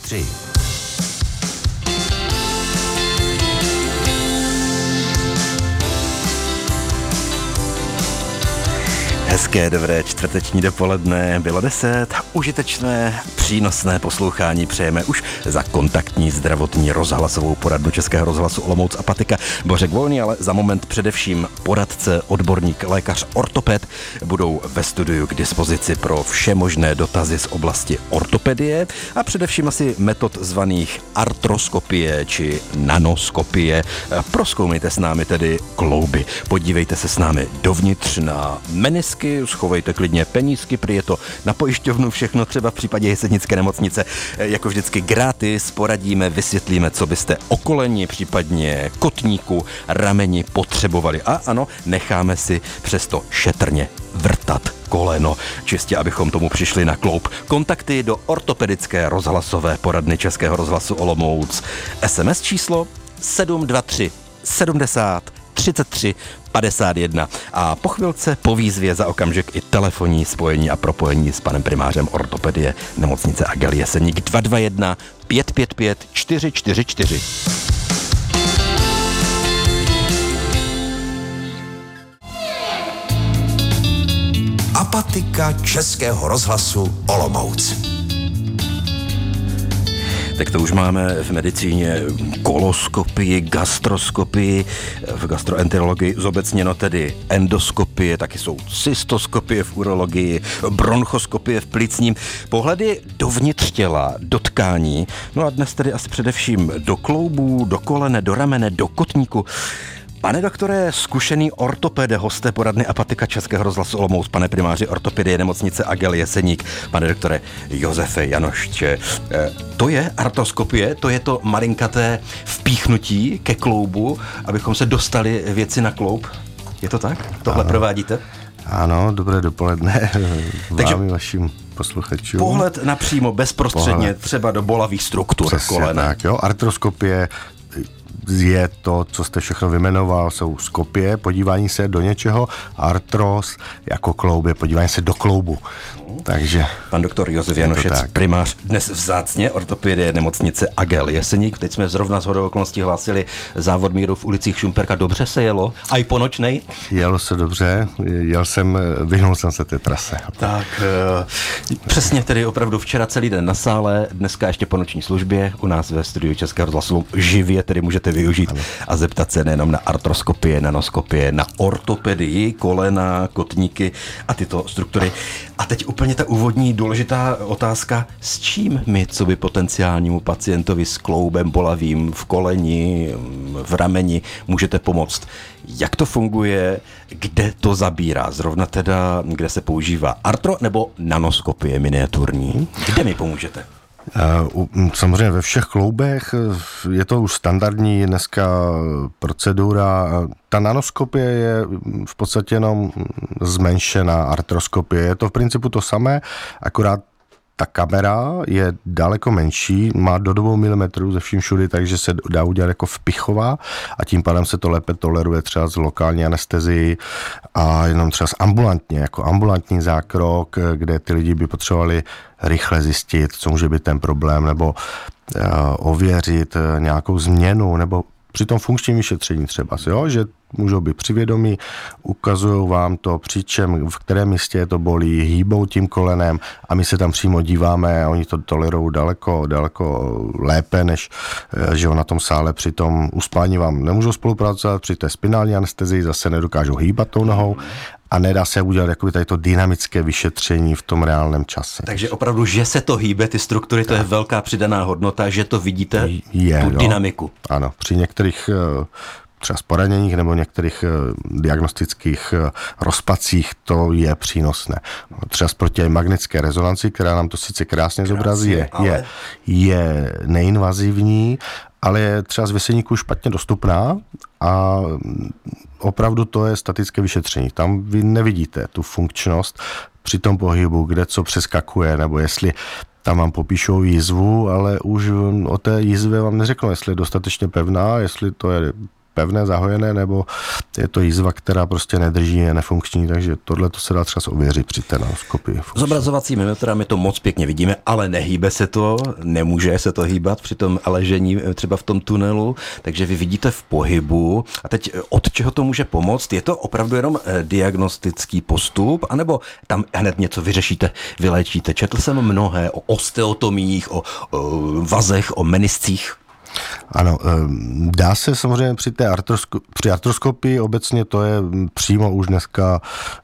3. Hezké, dobré čtvrteční dopoledne, bylo 10, užitečné, přínosné poslouchání přejeme už za kontaktní zdravotní rozhlasovou poradnu Českého rozhlasu Olomouc a Patika Bořek Volný, ale za moment především poradce, odborník, lékař, ortoped budou ve studiu k dispozici pro vše možné dotazy z oblasti ortopedie a především asi metod zvaných artroskopie či nanoskopie. Prozkoumejte s námi tedy klouby, podívejte se s námi dovnitř na menisky, schovejte klidně penízky, prý je to na pojišťovnu všechno, třeba v případě Jesenické nemocnice. Jako vždycky gratis poradíme, vysvětlíme, co byste o koleni, případně kotníku, rameni potřebovali. A ano, necháme si přesto šetrně vrtat koleno, čistě abychom tomu přišli na kloub. Kontakty do ortopedické rozhlasové poradny Českého rozhlasu Olomouc. SMS číslo 723 70 33 51 a po chvilce po výzvě za okamžik i telefonní spojení a propojení s panem primářem ortopedie nemocnice Agel Jeseník 221 555 444. Apatika Českého rozhlasu Olomouc. Tak to už máme v medicíně koloskopii, gastroskopii, v gastroenterologii zobecněno tedy endoskopie, taky jsou cystoskopie v urologii, bronchoskopie v plicním, pohledy dovnitř těla, do tkání, no a dnes tedy asi především do kloubů, do kolene, do ramene, do kotníku. Pane doktore, zkušený ortopede, hosté poradny Apatika Českého rozhlasu Olomouc, pane primáři ortopedie nemocnice Agel Jeseník, pane doktore Josefe Janošče, to je artroskopie, to je to malinkaté vpíchnutí ke kloubu, abychom se dostali věci na kloub? Je to tak? Tohle provádíte? Ano, dobré dopoledne vám i vašim posluchačům. Pohled napřímo, bezprostředně, třeba do bolavých struktur Přesně kolene. Tak, jo. Artroskopie je to, co jste všechno vyjmenoval, jsou skopie, podívání se do něčeho, artros jako kloub je podívání se do kloubu. Takže pan doktor Josef Janošec, primář, dnes vzácně ortopedie nemocnice Agel Jeseník. Teď jsme zrovna shodou okolností hlásili závod míru v ulicích Šumperka. Dobře se jelo? A i po nočnej? Jelo se dobře, vyhnul jsem se té trase. Tak přesně tedy opravdu včera celý den na sále, dneska ještě po noční službě u nás ve studiu Českého rozhlasu živě tedy můžete využít a zeptat se nejenom na artroskopie, nanoskopie, na ortopedii, kolena, kotníky a tyto struktury. A teď úplně ta úvodní důležitá otázka, s čím my, co by potenciálnímu pacientovi s kloubem bolavým v koleni, v rameni, můžete pomoct? Jak to funguje, kde to zabírá? Zrovna teda, kde se používá artro nebo nanoskopie miniaturní? Kde mi pomůžete? Samozřejmě ve všech kloubech je to už standardní dneska procedura. Ta nanoskopie je v podstatě jenom zmenšená artroskopie. Je to v principu to samé, akorát ta kamera je daleko menší, má do 2 mm ze vším všudy, takže se dá udělat jako vpichová a tím pádem se to lépe toleruje třeba z lokální anestezii a jenom třeba ambulantně, jako ambulantní zákrok, kde ty lidi by potřebovali rychle zjistit, co může být ten problém, nebo ověřit nějakou změnu, nebo při tom funkčním vyšetření třeba, jo, že můžou být při vědomí, ukazují vám to, přičem, v kterém místě to bolí, hýbou tím kolenem a my se tam přímo díváme a oni to tolerují daleko lépe, než že na tom sále při tom uspání vám nemůžou spolupracovat, při té spinální anestezii zase nedokážou hýbat tou nohou a nedá se udělat jakoby tady to dynamické vyšetření v tom reálném čase. Takže opravdu, že se to hýbe, ty struktury, to je velká přidaná hodnota, že to vidíte, tu dynamiku. Ano, při některých třeba poraněních nebo některých diagnostických rozpacích to je přínosné. Třeba proti magnetické rezonanci, která nám to sice krásně zobrazí, je neinvazivní, ale je třeba z věseníku špatně dostupná a opravdu to je statické vyšetření. Tam vy nevidíte tu funkčnost při tom pohybu, kde co přeskakuje, nebo jestli tam vám popíšou jizvu, ale už o té jizvě vám neřeknou, jestli je dostatečně pevná, jestli to je pevné, zahojené, nebo je to jízva, která prostě nedrží, je nefunkční, takže tohle to se dá třeba ověřit při té nanoskopii. Zobrazovacími metodami to moc pěkně vidíme, ale nehýbe se to, nemůže se to hýbat při tom ležení třeba v tom tunelu, takže vy vidíte v pohybu. A teď od čeho to může pomoct? Je to opravdu jenom diagnostický postup, anebo tam hned něco vyřešíte, vyléčíte? Četl jsem mnohé o osteotomích, o vazech, o meniscích. Ano, dá se samozřejmě při artroskopii obecně, to je přímo už dneska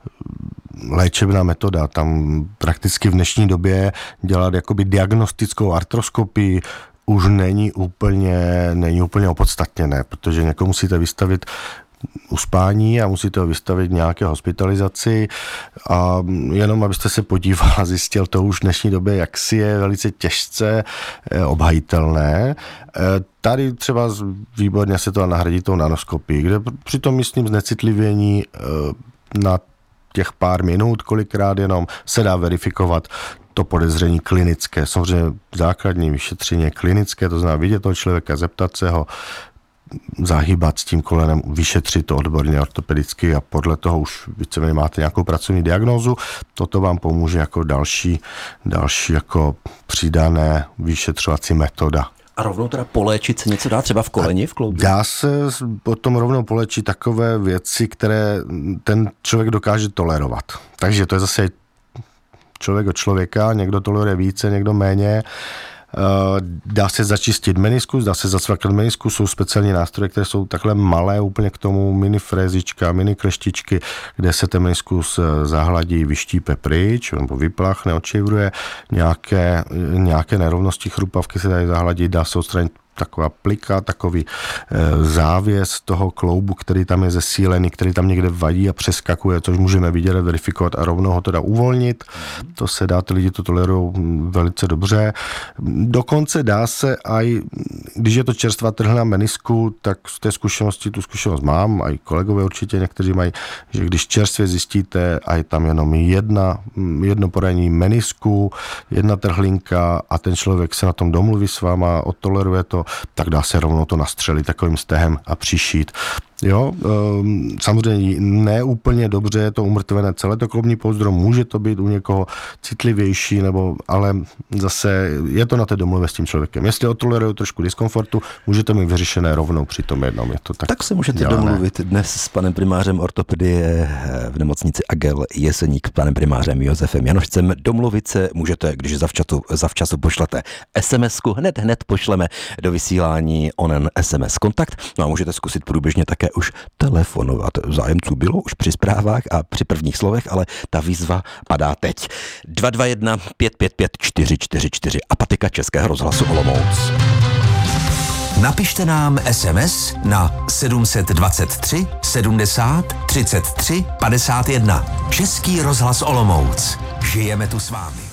léčebná metoda. Tam prakticky v dnešní době dělat jakoby diagnostickou artroskopii už není úplně opodstatněné, protože někoho musíte vystavit uspání a musíte ho vystavit nějaké hospitalizaci a jenom abyste se podíval a zjistil to už v dnešní době, jak si je velice těžce obhajitelné. Tady třeba výborně se to nahradí tou nanoskopii, kde při tom místním znecitlivění na těch pár minut, kolikrát jenom se dá verifikovat to podezření klinické. Samozřejmě základní vyšetření je klinické, to znamená vidět toho člověka, zeptat se ho, zahýbat s tím kolenem, vyšetřit to odborně ortopedicky a podle toho už víceméně máte nějakou pracovní diagnózu. Toto vám pomůže jako další jako přidané vyšetřovací metoda. A rovnou teda poléčit se něco dá třeba v koleni, v kloubě? Dá se potom rovnou poléčit takové věci, které ten člověk dokáže tolerovat. Takže to je zase člověk od člověka, někdo toleruje více, někdo méně. Dá se začistit meniskus, dá se zacvakat meniskus, jsou speciální nástroje, které jsou takhle malé, úplně k tomu mini frézička, mini kleštičky, kde se ten meniskus zahladí, vyštípe pryč, nebo vyplachne, odševruje, nějaké nerovnosti, chrupavky se dají zahladit, dá se odstranit taková plika, takový závěs toho kloubu, který tam je zesílený, který tam někde vadí a přeskakuje, což můžeme vidět a verifikovat a rovnou ho teda uvolnit. To se dá, ty lidi to tolerují velice dobře. Dokonce dá se aj, když je to čerstvá trhlina menisku, tak z té zkušenosti, tu zkušenost mám, a i kolegové určitě někteří mají, že když čerstvě zjistíte a je tam jenom jedno poranění menisku, jedna trhlinka a ten člověk se na tom domluví s váma, odtoleruje to, tak dá se rovnou to nastřelit takovým stehem a přišít. Jo, samozřejmě ne úplně dobře je to umrtvené celé to kloubní pouzdro, může to být u někoho citlivější, ale zase je to na té domluvě s tím člověkem. Jestli otolerují trošku diskomfortu, můžete mít vyřešené rovnou při tom jednom. Je to tak se můžete domluvit dnes s panem primářem ortopedie v nemocnici Agel Jeseník, panem primářem Josefem Janošcem. Domluvit se můžete, když zavčasu pošlete SMS-ku, hned pošleme do vysílání onen SMS kontakt. No a můžete zkusit průběžně také už telefonovat. Zájemců bylo už při zprávách a při prvních slovech, ale ta výzva padá teď. 221 555 444 Apatika Českého rozhlasu Olomouc. Napište nám SMS na 723 70 33 51. Český rozhlas Olomouc. Žijeme tu s vámi.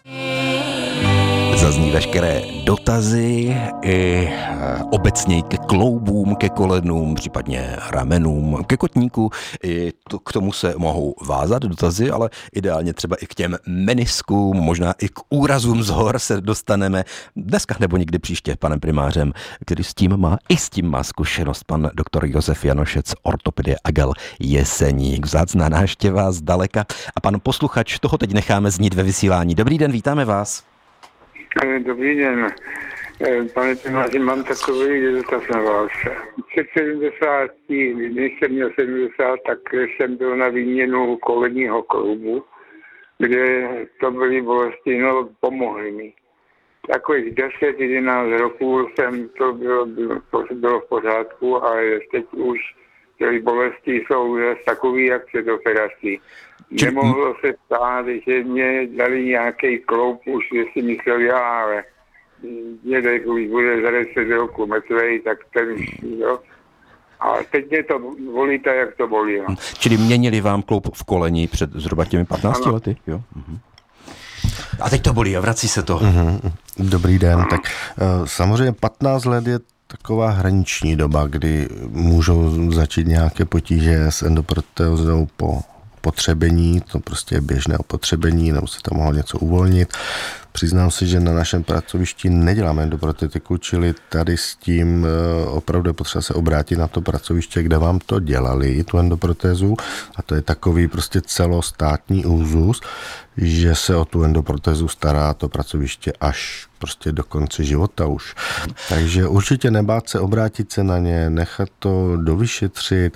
Zazní veškeré dotazy i obecně ke kloubům, ke kolenům, případně ramenům, ke kotníku. I k tomu se mohou vázat dotazy, ale ideálně třeba i k těm meniskům, možná i k úrazům z hor se dostaneme dneska nebo někdy příště panem primářem, který s tím má zkušenost, pan doktor Josef Janošec, ortopedie Agel Jeseník. Vzácná návštěva zdaleka a pan posluchač, toho teď necháme znít ve vysílání. Dobrý den, vítáme vás. Dobrý den. Pane primáři, mám takový dotaz na vás. Před 70, když jsem měl 70, tak jsem byl na výměnu kolenního kloubu, kde to byly bolesti, pomohly mi. Takových 10-11 roků to bylo v pořádku a teď už ty bolesti jsou takový, jak před operací. Nemohlo se stát, že mě dali nějaký kloub, už jestli myslel já, ale mě když bude za 10 roku mrtvej, tak ten, jo. A teď mě to bolí tak, jak to bolí. No. Čili měnili vám kloub v koleni před zhruba těmi 15 lety? Jo. A teď to bolí a vrací se to. Dobrý den. Tak samozřejmě 15 let je taková hraniční doba, kdy můžou začít nějaké potíže s endoproteózou po opotřebení, to prostě je běžné opotřebení, nebo se tam mohlo něco uvolnit. Přiznám se, že na našem pracovišti neděláme endoprotetiku, čili tady s tím opravdu je potřeba se obrátit na to pracoviště, kde vám to dělali, tu endoprotézu, a to je takový prostě celostátní úzus, že se o tu endoprotézu stará to pracoviště až prostě do konce života už. Takže určitě nebát se, obrátit se na ně, nechat to dovyšetřit.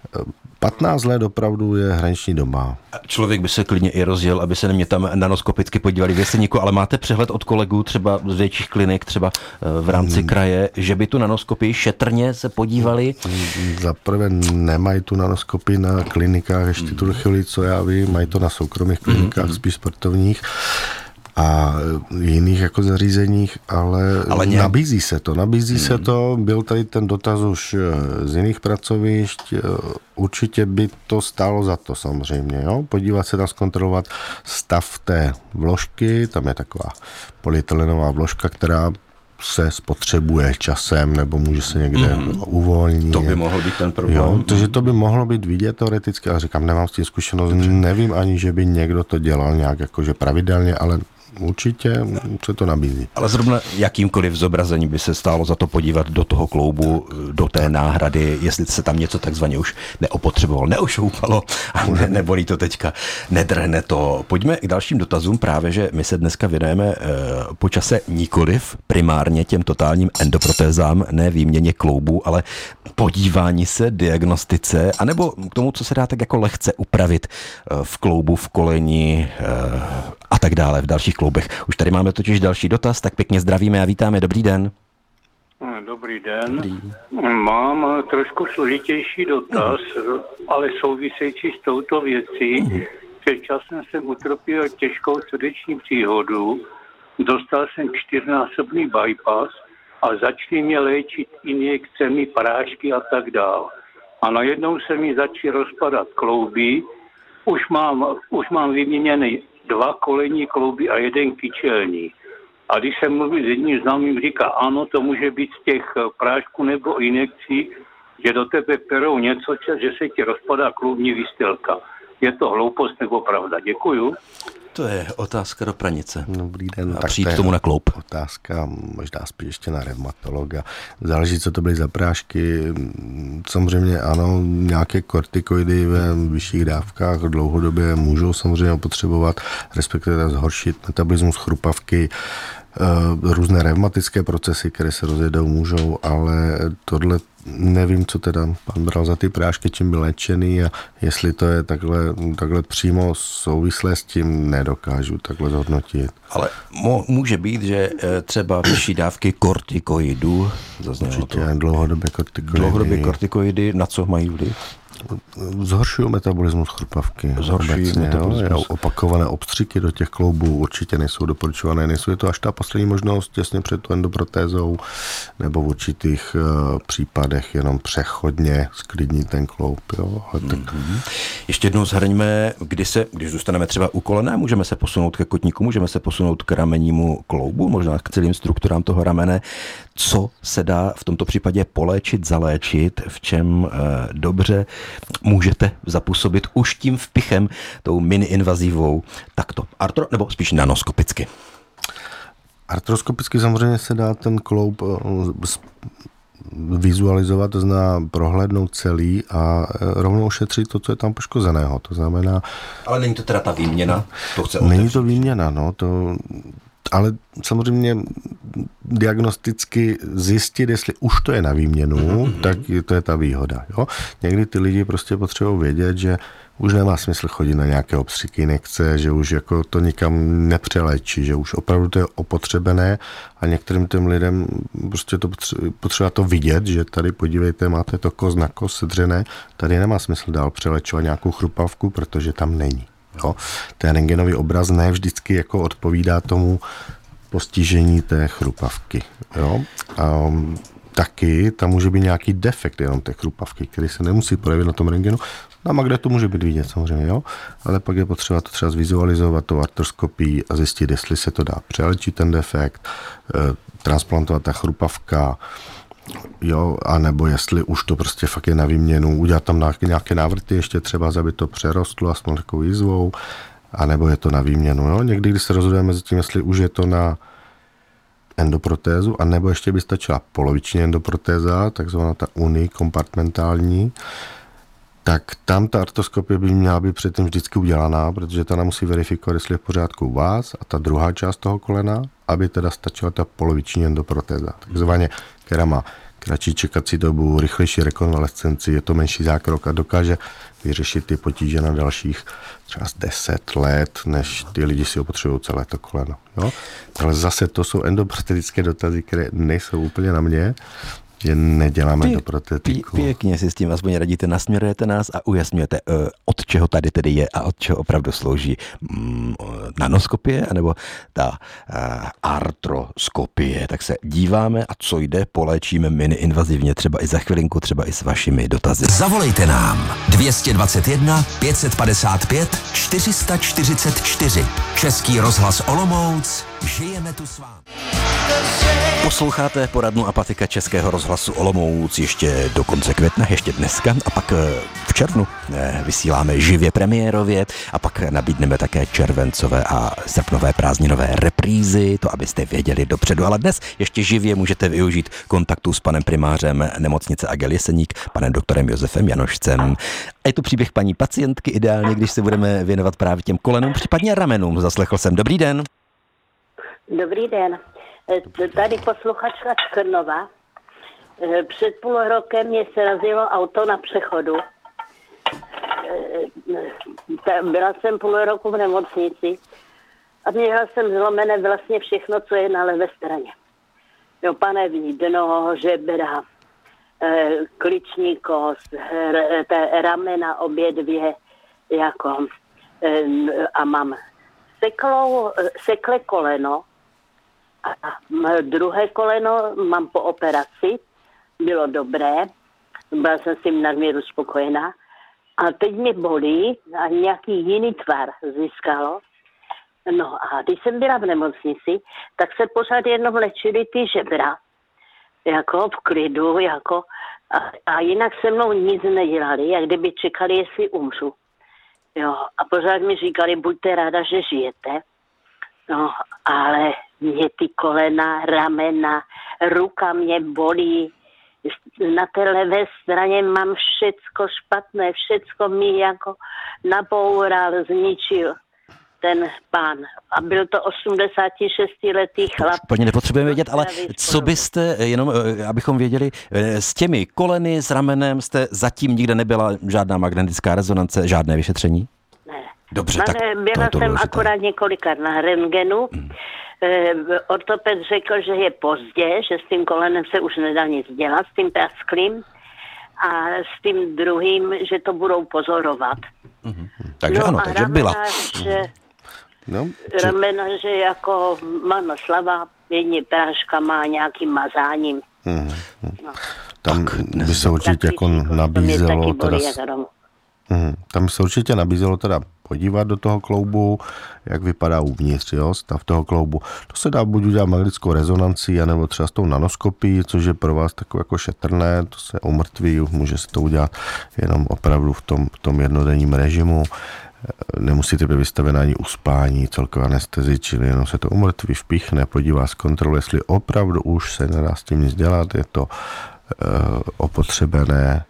15 let opravdu je hraniční doba. Člověk by se klidně i rozjel, aby se na mě tam nanoskopicky podívali v Jeseníku, ale máte přehled od kolegů třeba z větších klinik, třeba v rámci kraje, že by tu nanoskopii šetrně se podívali? Zaprvé nemají tu nanoskopii na klinikách, ještě tu chvíli, co já vím, mají to na soukromých klinikách, spíš sportovních a jiných jako zařízeních, ale nabízí se to, byl tady ten dotaz už z jiných pracovišť, určitě by to stálo za to samozřejmě, jo? Podívat se tam, zkontrolovat stav té vložky, tam je taková polyetylenová vložka, která se spotřebuje časem, nebo může se někde uvolnit. To by mohl být ten problém. Jo, takže to by mohlo být vidět teoreticky, ale říkám, nemám s tím zkušenost, nevím ani, že by někdo to dělal nějak jakože pravidelně, ale určitě se to nabízí. Ale zrovna jakýmkoliv zobrazení by se stálo za to podívat do toho kloubu, do té náhrady, jestli se tam něco takzvaně už neopotřebovalo, neušoupalo a nebolí to teďka, nedrhne to. Pojďme k dalším dotazům, právě, že my se dneska věnujeme po čase nikoliv primárně těm totálním endoprotézám, ne výměně kloubů, ale podívání se, diagnostice, anebo k tomu, co se dá tak jako lehce upravit v kloubu, v koleni a tak dále, v dalších kloubech. Už tady máme totiž další dotaz, tak pěkně zdravíme a vítáme. Dobrý den. Dobrý den. Mám trošku složitější dotaz, ale související s touto věcí. Před časem jsem utrpěl těžkou srdeční příhodu, dostal jsem 4násobný bypass a začali mě léčit injekcemi, prášky a tak dál. A najednou se mi začaly rozpadat klouby, už mám vyměněný 2 kolenní klouby a 1 kyčelní. A když jsem mluvil s jedním známým, říká, ano, to může být z těch prášků nebo injekcí, že do tebe perou něco, že se ti rozpadá kloubní výstylka. Je to hloupost nebo pravda? Děkuju. To je otázka do pranice. Dobrý den. A přijít k tomu na kloub. Otázka možná spíš ještě na revmatologa. Záleží, co to byly za prášky. Samozřejmě ano, nějaké kortikoidy ve vyšších dávkách dlouhodobě můžou samozřejmě potřebovat, respektive zhoršit metabolismus chrupavky. Různé revmatické procesy, které se rozjedou, můžou, ale tohle nevím, co teda pan bral za ty prášky, čím byl léčený a jestli to je takhle přímo souvislé s tím, nedokážu takhle zhodnotit. Ale může být, že třeba vyšší dávky kortikoidů, zaznělo to. Dlouhodobě kortikoidy, na co mají vliv? Zhoršují metabolismus chrupavky. Opakované obstřiky do těch kloubů určitě nejsou doporučované. Nejsou to až ta poslední možnost těsně před tu endoprotézou, nebo v určitých případech jenom přechodně sklidnit ten kloub. Jo? Ještě jednou shrňme, když zůstaneme třeba u kolena, můžeme se posunout ke kotníku, můžeme se posunout k ramennímu kloubu, možná k celým strukturám toho ramene. Co se dá v tomto případě poléčit, zaléčit, v čem dobře můžete zapůsobit už tím vpichem, tou mini-invazivou, takto nebo spíš nanoskopicky? Artroskopicky samozřejmě se dá ten kloub vizualizovat, to znamená prohlédnout celý a rovnou ošetřit to, co je tam poškozeného. To znamená... Ale není to teda ta výměna? To chce není to výměna, no. Ale samozřejmě diagnosticky zjistit, jestli už to je na výměnu, tak to je ta výhoda. Jo? Někdy ty lidi prostě potřebují vědět, že už nemá smysl chodit na nějaké obstřiky, nechce, že už jako to nikam nepřeléčí, že už opravdu to je opotřebené a některým těm lidem prostě to potřeba to vidět, že tady podívejte, máte to kost na kost sedřené, tady nemá smysl dál přeléčovat nějakou chrupavku, protože tam není. Jo? Ten rentgenový obraz ne vždycky jako odpovídá tomu postižení té chrupavky. Jo? Taky tam může být nějaký defekt jenom té chrupavky, který se nemusí projevit na tom rentgenu. No a kde to může být vidět samozřejmě, jo? Ale pak je potřeba to třeba zvizualizovat tou artroskopií a zjistit, jestli se to dá přeléčit ten defekt, transplantovat ta chrupavka, Jo, anebo jestli už to prostě fakt je na výměnu, udělat tam nějaké návrty ještě třeba, aby to přerostlo aspoň takovou jízvou, anebo je to na výměnu. Jo? Někdy, když se rozhodujeme mezi tím, jestli už je to na endoprotézu, anebo ještě by stačila poloviční endoprotéza, takzvaná ta unikompartmentální, tak tam ta artroskopie by měla být předtím vždycky udělaná, protože ta nám musí verifikovat, jestli je v pořádku u vás a ta druhá část toho kolena, aby teda stačila ta poloviční endoprotéza, takzvaně, která má kratší čekací dobu, rychlejší rekonvalescenci, je to menší zákrok a dokáže vyřešit ty potíže na dalších třeba 10 let, než ty lidi si opotřebují celé to koleno. Jo? Ale zase to jsou endoprotetické dotazy, které nejsou úplně na mě, že neděláme endoprotetiku. Pěkně si s tím aspoň radíte, nasměrujete nás a ujasňujete, od čeho tady tedy je a od čeho opravdu slouží nanoskopie, anebo ta artroskopie. Tak se díváme a co jde, poléčíme mini-invazivně, třeba i za chvilinku, třeba i s vašimi dotazy. Zavolejte nám 221 555 444. Český rozhlas Olomouc. Žijeme tu s vámi. Posloucháte poradnu Apatika Českého rozhlasu Olomouc ještě do konce května, ještě dneska a pak v červnu vysíláme živě premiérově a pak nabídneme také červencové a srpnové prázdninové reprízy, to abyste věděli dopředu, ale dnes ještě živě můžete využít kontaktu s panem primářem nemocnice Agel Jeseník, panem doktorem Josefem Janošcem. A je to příběh paní pacientky, ideálně, když se budeme věnovat právě těm kolenům, případně ramenům. Zaslechl jsem. Dobrý den. Dobrý den. Tady posluchačka z Krnova. Před půl rokem mě srazilo auto na přechodu. Byla jsem půl roku v nemocnici a měla jsem zlomené vlastně všechno, co je na levé straně. Jo, panevní dno, žebra, kliční kost, ramena obě dvě, jako, a mám seklé koleno. A druhé koleno mám po operaci, bylo dobré, byla jsem s tím nadměru spokojená. A teď mě bolí a nějaký jiný tvar získalo. No a když jsem byla v nemocnici, tak se pořád jenom léčily ty žebra, jako v klidu, jako, a jinak se mnou nic nedělali, jak kdyby čekali, jestli umřu. Jo, a pořád mi říkali, buďte ráda, že žijete. No, ale mě ty kolena, ramena, ruka mě bolí. Na té levé straně mám všecko špatné, všecko mi jako naboural, zničil ten pán. A byl to 86letý chlap. Paní, nepotřebujeme vědět, ale co byste, jenom abychom věděli, s těmi koleny, s ramenem jste zatím nikde nebyla žádná magnetická rezonance, žádné vyšetření? Dobře, tak byla jsem akorát několikrát na rentgenu. Ortoped řekl, že je pozdě, že s tím kolenem se už nedá nic dělat, s tím prasklým a s tím druhým, že to budou pozorovat. Takže ano, takže byla. Ramena, že jako Mano Slava, jedni práška má nějakým mazáním. Tam by se určitě jako nabízelo teda... Tam se určitě nabízelo teda podívat do toho kloubu, jak vypadá uvnitř, jo, stav toho kloubu. To se dá buď udělat magnetickou rezonancí, anebo třeba s tou nanoskopií, což je pro vás takové jako šetrné, to se umrtví, může se to udělat jenom opravdu v tom jednodenním režimu. Nemusíte být vystavená ani uspání, celkové anestezi, čili jenom se to umrtví, vpíchne, podívá, zkontroluje, jestli opravdu už se nedá s tím nic dělat, je to opotřebené.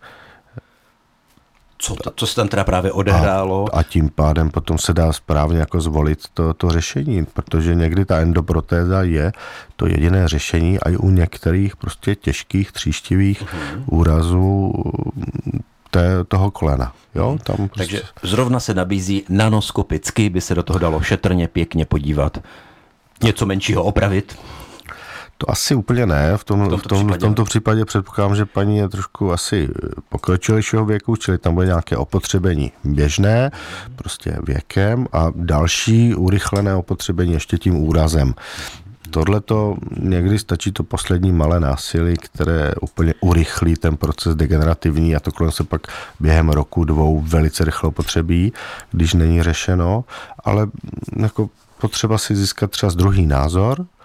Co se tam teda právě odehrálo? A tím pádem potom se dá správně jako zvolit to řešení, protože někdy ta endoprotéza je to jediné řešení a i u některých prostě těžkých tříštivých úrazů toho kolena. Jo? Tam prostě... Takže zrovna se nabízí nanoskopicky, by se do toho dalo šetrně pěkně podívat, něco menšího opravit. To asi úplně ne. V tomto případě předpokládám, že paní je trošku asi pokročilejšího věku, čili tam bude nějaké opotřebení běžné, prostě věkem a další urychlené opotřebení ještě tím úrazem. Tohleto někdy stačí to poslední malé násilí, které úplně urychlí ten proces degenerativní a to kolem se pak během roku, dvou velice rychle opotřebí, když není řešeno, ale jako potřeba si získat třeba druhý názor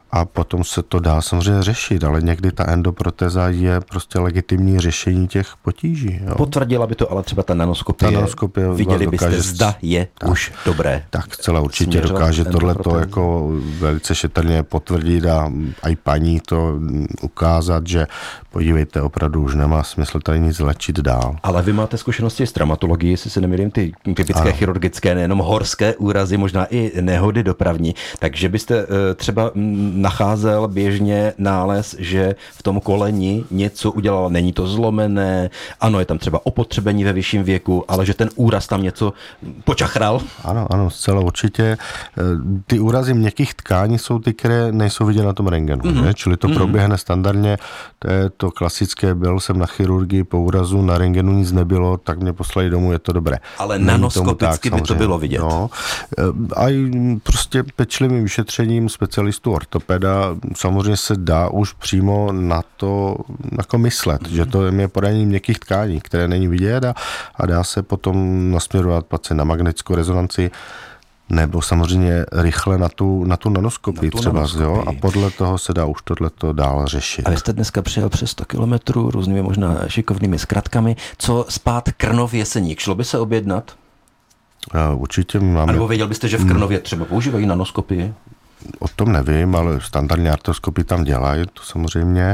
a potom se to dá samozřejmě řešit, ale někdy ta endoprotéza je prostě legitimní řešení těch potíží. Jo. Potvrdila by to ale třeba ta nanoskopie. Viděli byste, zda je tak, už dobré. Tak zcela určitě dokáže tohleto jako velice šetrně potvrdit a i paní to ukázat, že podívejte, opravdu už nemá smysl tady nic léčit dál. Ale vy máte zkušenosti s traumatologií, jestli si nemýlím, ty typické chirurgické, nejenom horské úrazy, možná i nehody dopravní, takže byste třeba nacházel běžně nález, že v tom koleni něco udělalo, není to zlomené, ano, je tam třeba opotřebení ve vyšším věku, ale že ten úraz tam něco počachral? Ano, zcela určitě. Ty úrazy měkkých tkání jsou ty, které nejsou vidět na tom rentgenu, čili to proběhne standardně, to je to klasické, byl jsem na chirurgii po úrazu, na rentgenu nic nebylo, tak mě poslali domů, je to dobré. Ale nanoskopicky by to bylo vidět. No, a i prostě pečlivým vyšetřením specialistů ortopeda samozřejmě se dá už přímo na to jako myslet, že to je podání měkkých tkání, které není vidět a dá se potom nasměrovat pacient na magnetickou rezonanci nebo samozřejmě rychle na tu nanoskopii třeba, jo, a podle toho se dá už tohleto dál řešit. A vy jste dneska přijel přes 100 kilometrů různými možná šikovnými zkratkami. Co spát Krnov Jeseník? Šlo by se objednat? Určitě máme. A nebo věděl byste, že v Krnově třeba používají nanoskopii? O tom nevím, ale standardní artroskopii tam dělají, to samozřejmě.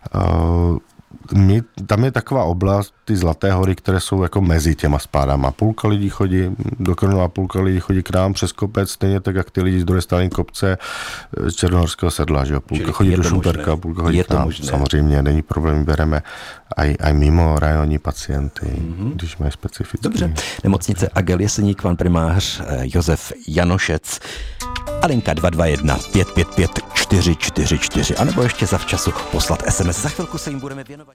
Tam je taková oblast, ty Zlaté hory, které jsou jako mezi těma spádama. Půlka lidí chodí do Krnova, půlka lidí chodí k nám přes kopec, stejně tak, jak ty lidi z druhé strany kopce z Černohorského sedla, že jo. Půlka chodí do Šumperka, půlka chodí k nám. Samozřejmě, není problém, bereme aj mimo rajonní pacienty, když mají specifické. Dobře. Nemocnice Agel Jeseník, pan primář Josef Janošec. A linka 221 555 444, anebo ještě zavčasu poslat SMS. Za chvilku se jim budeme věnovat.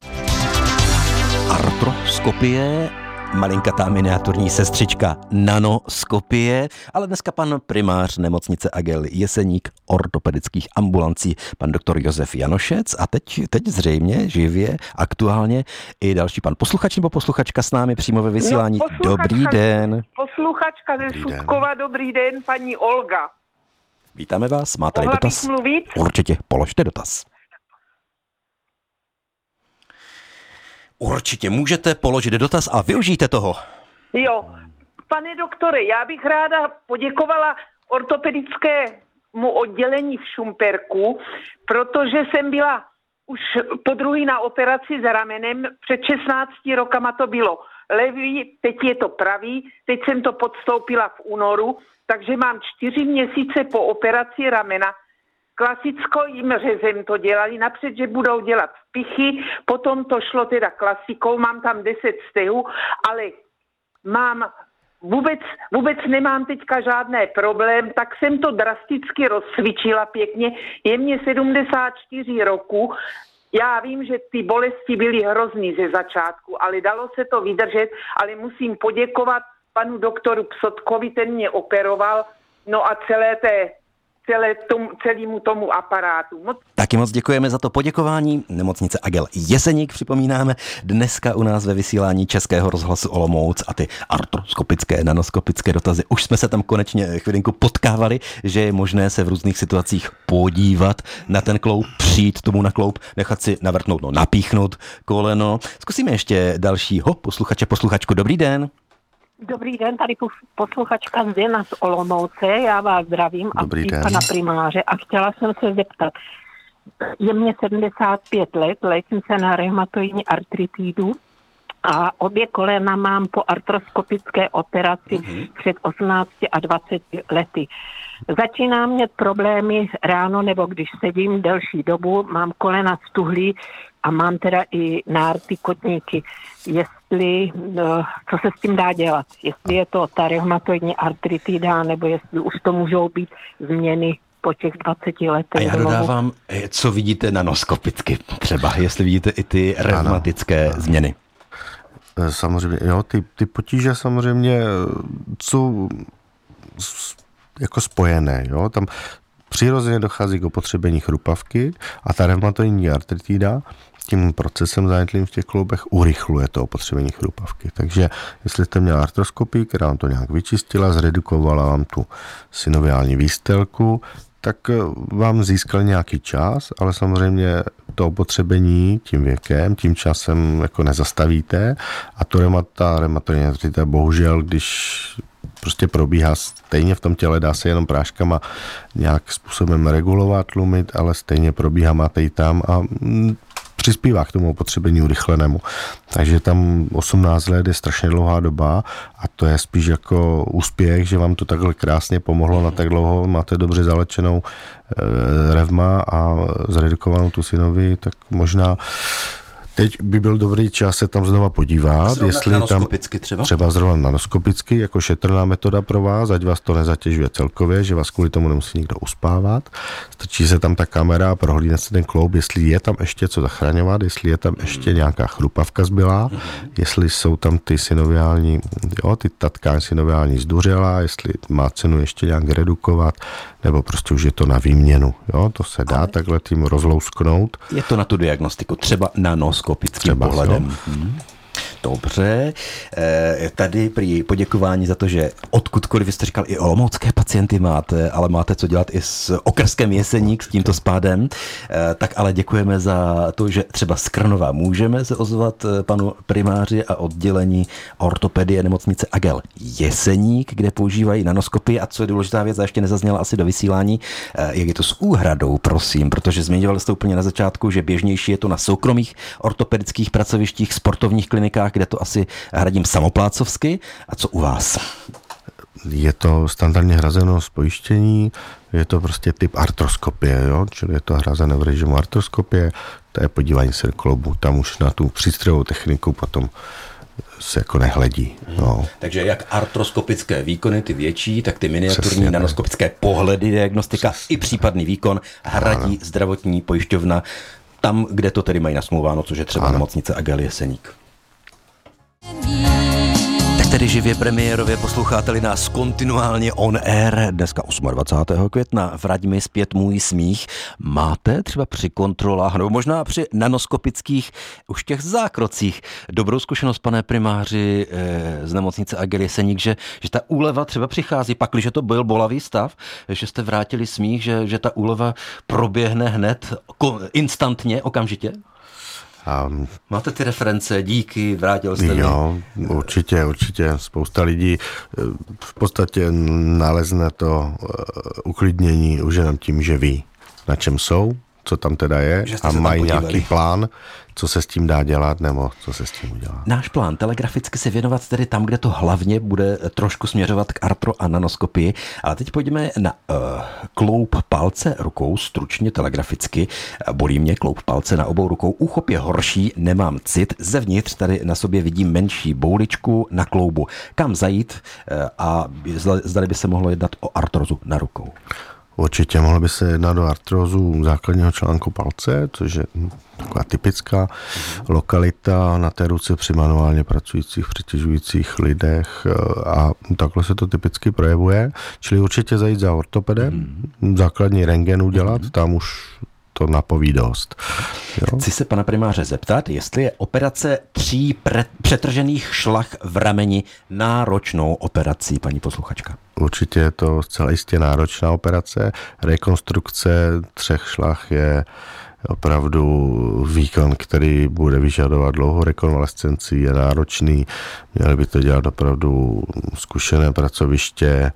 Artroskopie, malinkatá miniaturní sestřička nanoskopie, ale dneska pan primář nemocnice Agel Jeseník ortopedických ambulancí, pan doktor Josef Janošec a teď zřejmě živě, aktuálně i další pan posluchač nebo posluchačka s námi přímo ve vysílání. Dobrý den. Posluchačka ze Sutkova, dobrý den, paní Olga. Vítáme vás, máte tady dotaz? Mluvit? Určitě, položte dotaz. Určitě můžete položit dotaz a využijte toho. Jo, pane doktore, já bych ráda poděkovala ortopedickému oddělení v Šumperku, protože jsem byla už podruhé na operaci s ramenem, před 16 rokama to bylo levý, teď je to pravý, teď jsem to podstoupila v únoru, takže mám 4 měsíce po operaci ramena. Klasickou řezem to dělali, napřed, že budou dělat vpichy, potom to šlo teda klasikou, mám tam 10 stehů, ale vůbec nemám teďka žádný problém, tak jsem to drasticky rozcvičila pěkně, je mě 74 roku, já vím, že ty bolesti byly hrozný ze začátku, ale dalo se to vydržet, ale musím poděkovat panu doktoru Psotkovi, ten mě operoval, no a celému tomu aparátu. Taky moc děkujeme za to poděkování. Nemocnice Agel Jeseník, připomínáme, dneska u nás ve vysílání Českého rozhlasu Olomouc a ty artroskopické, nanoskopické dotazy. Už jsme se tam konečně chvilinku potkávali, že je možné se v různých situacích podívat na ten kloup, přijít tomu na kloup, nechat si navrtnout, napíchnout koleno. Zkusíme ještě dalšího posluchačku. Dobrý den. Dobrý den, tady posluchačka Zdena z Olomouce, já vás zdravím a pana primáře a chtěla jsem se zeptat, je mě 75 let, léčím se na reumatoidní artritidu a obě kolena mám po artroskopické operaci před 18 a 20 lety. Začínám mít problémy ráno nebo když sedím delší dobu, mám kolena stuhlý a mám teda i nárty kotníky. Co se s tím dá dělat? Jestli je to ta reumatoidní artritida, nebo jestli už to můžou být změny po těch 20 letech. A já dodávám, co vidíte nanoskopicky třeba, jestli vidíte i ty reumatické změny. Samozřejmě, jo, ty potíže samozřejmě jsou jako spojené, jo, tam přirozeně dochází k opotřebení chrupavky a ta reumatoidní artritida tím procesem zanetlým v těch kloubech urychluje to opotřebení chrupavky. Takže jestli jste měla artroskopii, která vám to nějak vyčistila, zredukovala vám tu synoviální výstelku, tak vám získal nějaký čas, ale samozřejmě to opotřebení tím věkem, tím časem jako nezastavíte a to reumatoidní artrita bohužel, když prostě probíhá stejně v tom těle, dá se jenom práškama nějak způsobem regulovat, tlumit, ale stejně probíhá, máte ji tam a přispívá k tomu opotřebení urychlenému. Takže tam 18 let je strašně dlouhá doba a to je spíš jako úspěch, že vám to takhle krásně pomohlo na tak dlouho, máte dobře zalečenou revma a zredukovanou tu synovi, tak možná teď by byl dobrý čas se tam znova podívat, jestli nanoskopicky třeba zrovna nanoskopicky, jako šetrná metoda pro vás, ať vás to nezatěžuje celkově, že vás kvůli tomu nemusí nikdo uspávat. Stačí se tam ta kamera a prohlídne se ten kloub, jestli je tam ještě co zachraňovat, jestli je tam ještě nějaká chrupavka zbylá, jestli jsou tam ty synoviální, ta tkáň synoviální zduřela, jestli má cenu ještě nějak redukovat, nebo prostě už je to na výměnu. Jo? To se dá takhle tím rozlousknout. Je to na tu diagnostiku, třeba nanoskopickým pohledem. Dobře, tady prý poděkování za to, že odkudkoliv, vy jste říkal, i olomoucké pacienty máte, ale máte co dělat i s okrskem Jeseník, s tímto spádem, tak ale děkujeme za to, že třeba z Krnova můžeme se ozvat panu primáři a oddělení ortopedie nemocnice Agel Jeseník, kde používají nanoskopy a co je důležitá věc, a ještě nezazněla asi do vysílání, jak je to s úhradou, prosím, protože zmiňovali jste úplně na začátku, že běžnější je to na soukromých ortopedických pracovištích, sportovních klinikách, kde to asi hradím samoplácovsky. A co u vás? Je to standardně hrazeno z pojištění, je to prostě typ artroskopie, jo? Čili je to hrazené v režimu artroskopie, to je podívání se do kloubu, tam už na tu přístrojovou techniku potom se jako nehledí. No. Takže jak artroskopické výkony, ty větší, tak ty miniaturní nanoskopické pohledy, diagnostika i případný výkon hradí zdravotní pojišťovna tam, kde to tedy mají nasmlouváno, což je třeba nemocnice Agel Jeseník. Tak tedy živě premiérově posloucháte-li nás kontinuálně on air, dneska 28. května, vrať mi zpět můj smích. Máte třeba při kontrolách, nebo možná při nanoskopických už těch zákrocích dobrou zkušenost, pane primáři z nemocnice Agel Jeseník, že ta úleva třeba přichází, pakliže to byl bolavý stav, že jste vrátili smích, že ta úleva proběhne hned, instantně, okamžitě? Máte ty reference, díky, vrátil jste mi. Jo, určitě. Spousta lidí v podstatě nalezne to uklidnění už jenom tím, že ví, na čem jsou, co tam teda je a mají nějaký plán, co se s tím dá dělat nebo co se s tím udělá. Náš plán telegraficky se věnovat tedy tam, kde to hlavně bude trošku směřovat k artro a nanoskopii. Ale teď pojďme na kloub palce rukou, stručně telegraficky. Bolí mě kloub palce na obou rukou, úchop je horší, nemám cit. Zevnitř tady na sobě vidím menší bouličku na kloubu. Kam zajít a zdali by se mohlo jednat o artrozu na rukou? Určitě mohlo by se jednat o artrózu základního článku palce, což je taková typická lokalita na té ruce při manuálně pracujících, přetěžujících lidech a takhle se to typicky projevuje. Čili určitě zajít za ortopedem, základní rentgen udělat, tam už to napoví dost. Jo? Chci se pana primáře zeptat, jestli je operace 3 přetržených šlach v rameni náročnou operací, paní posluchačka. Určitě je to zcela jistě náročná operace. Rekonstrukce 3 šlach je opravdu výkon, který bude vyžadovat dlouhou rekonvalescenci, je náročný. Měli by to dělat opravdu zkušené pracoviště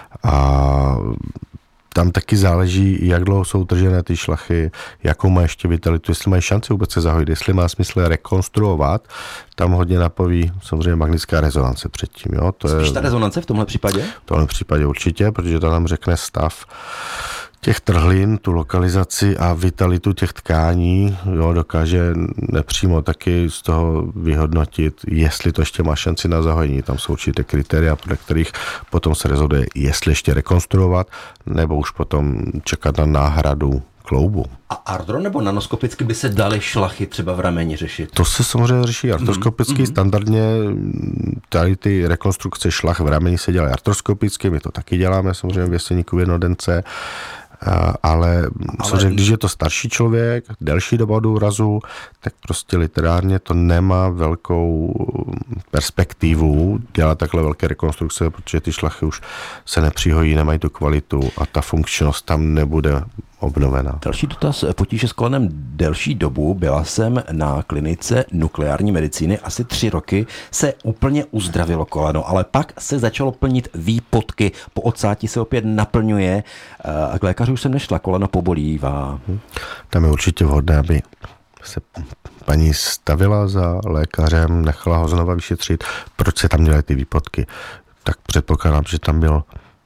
a tam taky záleží, jak dlouho jsou tržené ty šlachy, jakou má ještě vitalitu, jestli mají šanci vůbec se zahojit, jestli má smysl rekonstruovat. Tam hodně napoví samozřejmě magnetická rezonance předtím. Jo? Spíš ta rezonance v tomhle případě? V tomhle případě určitě, protože to nám řekne stav těch trhlin, tu lokalizaci a vitalitu těch tkání, jo, dokáže nepřímo taky z toho vyhodnotit, jestli to ještě má šanci na zahojení. Tam jsou určité kritéria, podle kterých potom se rozhoduje, jestli ještě rekonstruovat, nebo už potom čekat na náhradu kloubu. A artro nebo nanoskopicky by se daly šlachy třeba v rameni řešit? To se samozřejmě řeší artroskopicky. Standardně tady ty rekonstrukce šlach v rameni se dělají artroskopicky, my to taky děláme samozřejmě v Jeseníku v jednodence. Ale když je to starší člověk, delší doba do úrazu, tak prostě literárně to nemá velkou perspektivu dělat takhle velké rekonstrukce, protože ty šlachy už se nepřihojí, nemají tu kvalitu a ta funkčnost tam nebude obnovena. Další dotaz. Potíže s kolenem delší dobu. Byla jsem na klinice nukleární medicíny. Asi 3 roky se úplně uzdravilo koleno, ale pak se začalo plnit výpotky. Po odsáti se opět naplňuje. A k lékaři už jsem nešla, koleno pobolívá. Tam je určitě vhodné, aby se paní stavila za lékařem, nechala ho znova vyšetřit, proč se tam dělají ty výpotky. Tak předpokládám, že tam byl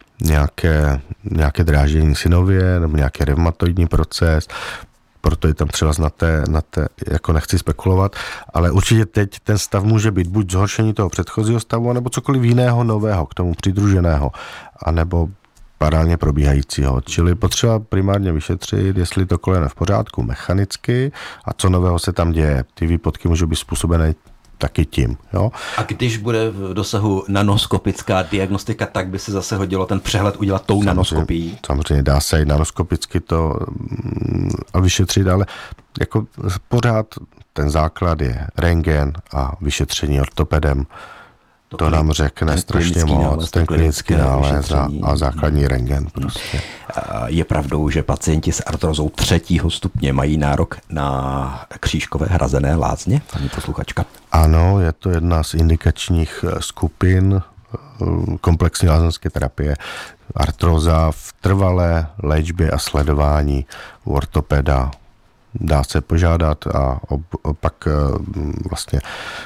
nějaké dráždění synově nebo nějaký reumatoidní proces, proto je tam třeba na té, jako nechci spekulovat, ale určitě teď ten stav může být buď zhoršení toho předchozího stavu, nebo cokoliv jiného nového, k tomu přidruženého, anebo paralelně probíhajícího. Čili potřeba primárně vyšetřit, jestli to koleno je v pořádku mechanicky a co nového se tam děje. Ty výpotky můžou být způsobené taky tím. Jo? A když bude v dosahu nanoskopická diagnostika, tak by se zase hodilo ten přehled udělat tou nanoskopií? Samozřejmě dá se i nanoskopicky to a vyšetřit, ale jako pořád ten základ je rentgen a vyšetření ortopedem. To nám řekne strašně moc, ten klinický nález a základní rentgen prostě. Je pravdou, že pacienti s artrózou 3. stupně mají nárok na křížkové hrazené lázně, paní posluchačka? Ano, je to jedna z indikačních skupin komplexní lázeňské terapie. Artróza v trvalé léčbě a sledování u ortopeda. Dá se požádat a pak vlastně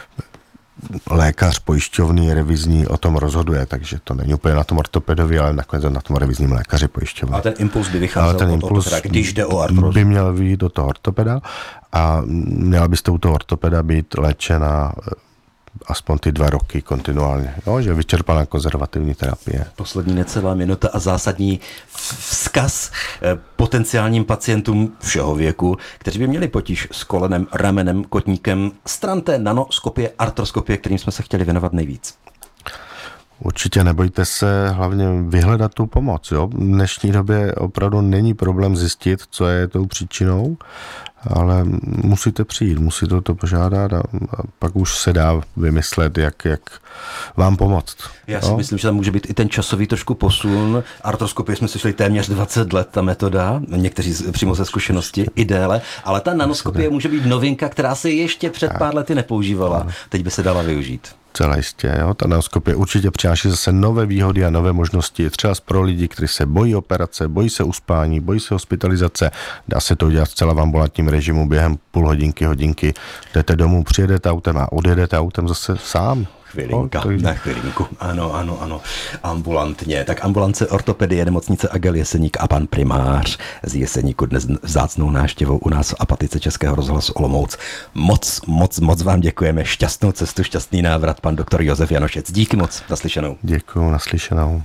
lékař pojišťovný, revizní o tom rozhoduje, takže to není úplně na tom ortopedovi, ale nakonec na tom revizním lékaři pojišťovný. A ten impuls by vycházel od ortopeda, když jde o artrózu. By měl vyjít do toho ortopeda a měla byste u toho ortopeda být léčena aspoň ty 2 roky kontinuálně, jo, že vyčerpaná konzervativní terapie. Poslední necelá minuta a zásadní vzkaz potenciálním pacientům všeho věku, kteří by měli potíž s kolenem, ramenem, kotníkem, stran té nanoskopie, artroskopie, kterým jsme se chtěli věnovat nejvíc. Určitě nebojte se hlavně vyhledat tu pomoc. Jo? V dnešní době opravdu není problém zjistit, co je tou příčinou, ale musíte přijít, musíte to požádat a pak už se dá vymyslet, jak vám pomoct. Já si myslím, že tam může být i ten časový trošku posun. Artroskopii jsme slyšeli téměř 20 let, ta metoda, někteří přímo ze zkušenosti, i déle, ale ta nanoskopie může být novinka, která se ještě před pár lety nepoužívala. Teď by se dala využít. Celé jistě, jo. Ta nanoskopie určitě přináší zase nové výhody a nové možnosti, třeba pro lidi, kteří se bojí operace, bojí se uspání, bojí se hospitalizace. Dá se to udělat zcela v ambulantním režimu během půl hodinky. Jdete domů, přijedete autem a odjedete autem zase sám. Chvilinka, na chvilinku. Ano. Ambulantně. Tak ambulance ortopedie nemocnice Agel Jeseník a pan primář z Jeseníku dnes vzácnou návštěvou u nás v Apatice Českého rozhlasu Olomouc. Moc vám děkujeme. Šťastnou cestu, šťastný návrat, pan doktor Josef Janošec. Díky moc. Naslyšenou. Děkuju, naslyšenou.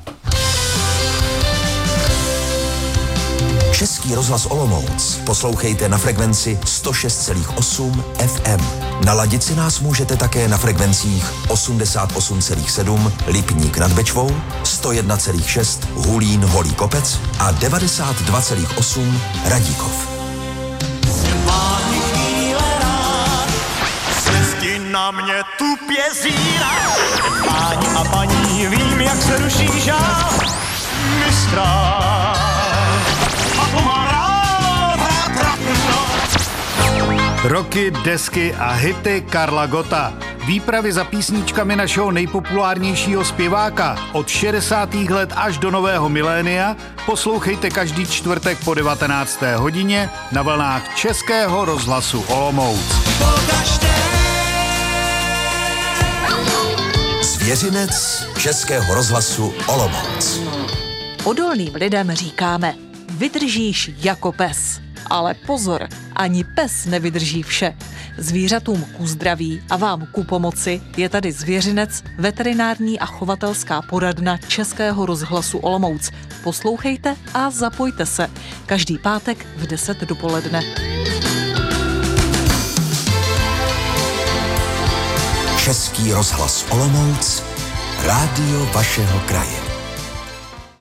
Český rozhlas Olomouc poslouchejte na frekvenci 106,8 FM. Naladit si nás můžete také na frekvencích 88,7 Lipník nad Bečvou, 101,6 Hulín Holý Kopec a 92,8 Radíkov. Na mě tupě zírá. Páni a paní, vím, jak se ruší žál. Mistra. Roky, desky a hity Karla Gotta. Výpravy za písničkami našeho nejpopulárnějšího zpěváka od 60. let až do nového milénia poslouchejte každý čtvrtek po 19. hodině na vlnách Českého rozhlasu Olomouc. Zvěřinec Českého rozhlasu Olomouc. Odolným lidem říkáme, vydržíš jako pes. Ale pozor, ani pes nevydrží vše. Zvířatům ku zdraví a vám ku pomoci je tady Zvěřinec, veterinární a chovatelská poradna Českého rozhlasu Olomouc. Poslouchejte a zapojte se. Každý pátek v 10 dopoledne. Český rozhlas Olomouc, rádio vašeho kraje.